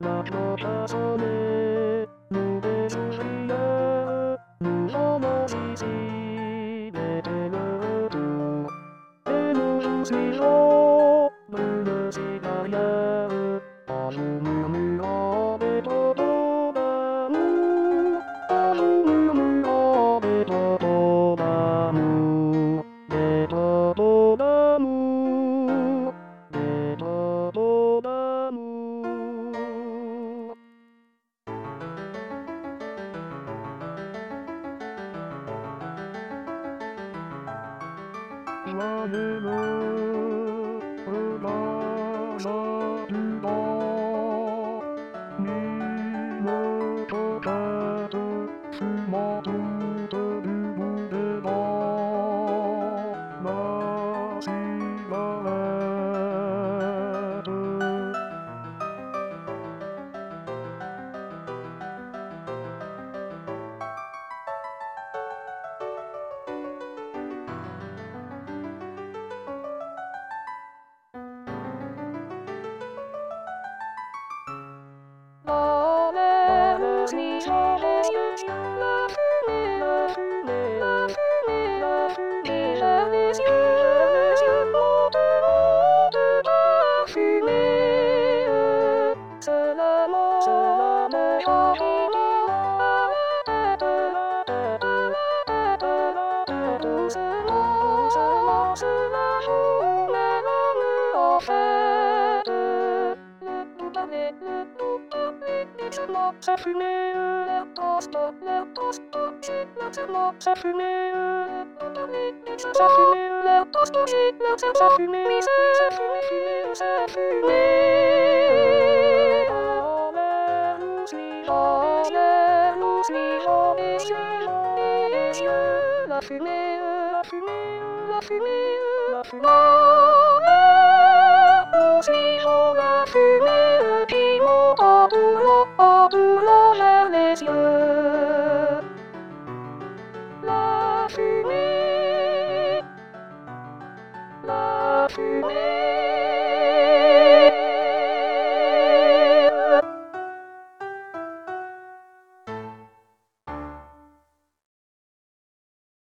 La cloche a sonné, nous désouvrions, nous sommes ici, l'été le retour. Et nous vous suivrons, brune cigarière, en nous murmurant des propos d'amour, en nous murmurant des propos d'amour, des propos d'amour, des propos d'amour. Joyeux le hasard du vent, mille coquettes fumant toutes du bout des dents, la cigarette. La mer se sur les yeux, la fumée, la fumée, la fumée, la fumée, vers les yeux montent parfumés. C'est la mer infinie, la tête, la tête, la tête, doucement se la joue, mais l'homme en fait. Ça fumait, l'air toast, ça fumait, ça fumait, l'air toast, ça fumait, ça fumait, ça fumait. En l'air nous suivons, les yeux, la fumée, la fumée, la fumée, la fumée. En l'air nous suivons la fumée qui monte en boulant vers les yeux. La fumée, la fumée.